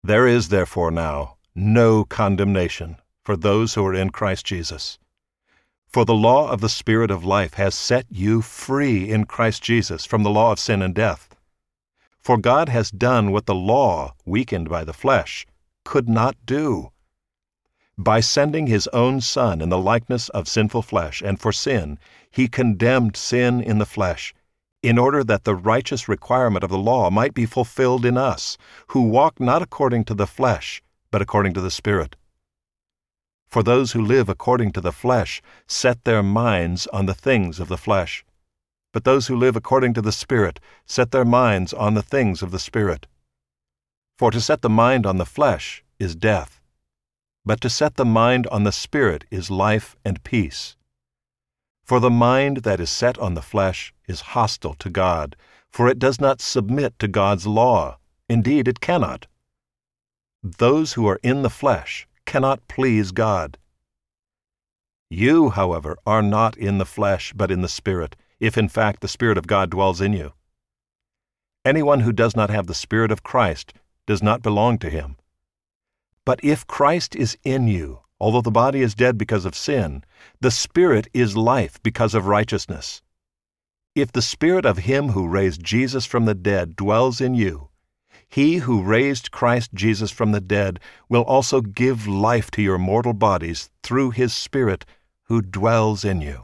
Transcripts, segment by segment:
There is therefore now no condemnation for those who are in Christ Jesus. For the law of the Spirit of life has set you free in Christ Jesus from the law of sin and death. For God has done what the law, weakened by the flesh, could not do. By sending His own Son in the likeness of sinful flesh, and for sin, He condemned sin in the flesh, in order that the righteous requirement of the law might be fulfilled in us, who walk not according to the flesh, but according to the Spirit. For those who live according to the flesh set their minds on the things of the flesh, but those who live according to the Spirit set their minds on the things of the Spirit. For to set the mind on the flesh is death, but to set the mind on the Spirit is life and peace. For the mind that is set on the flesh is hostile to God, for it does not submit to God's law. Indeed, it cannot. Those who are in the flesh cannot please God. You, however, are not in the flesh, but in the Spirit, if in fact the Spirit of God dwells in you. Anyone who does not have the Spirit of Christ does not belong to Him. But if Christ is in you, although the body is dead because of sin, the Spirit is life because of righteousness. If the Spirit of Him who raised Jesus from the dead dwells in you, He who raised Christ Jesus from the dead will also give life to your mortal bodies through His Spirit who dwells in you.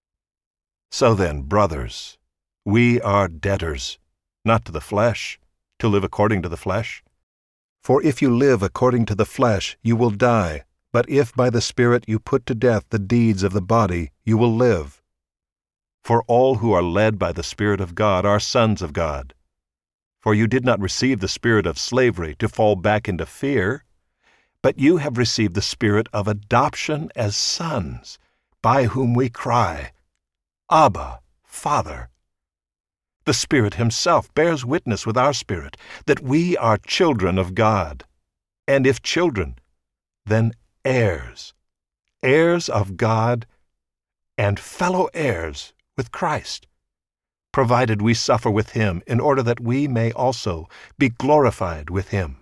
So then, brothers, we are debtors, not to the flesh, to live according to the flesh. For if you live according to the flesh, you will die, but if by the Spirit you put to death the deeds of the body, you will live. For all who are led by the Spirit of God are sons of God. For you did not receive the spirit of slavery to fall back into fear, but you have received the Spirit of adoption as sons, by whom we cry, Abba, Father. The Spirit Himself bears witness with our spirit that we are children of God, and if children, then heirs, heirs of God, and fellow heirs with Christ, provided we suffer with Him in order that we may also be glorified with Him.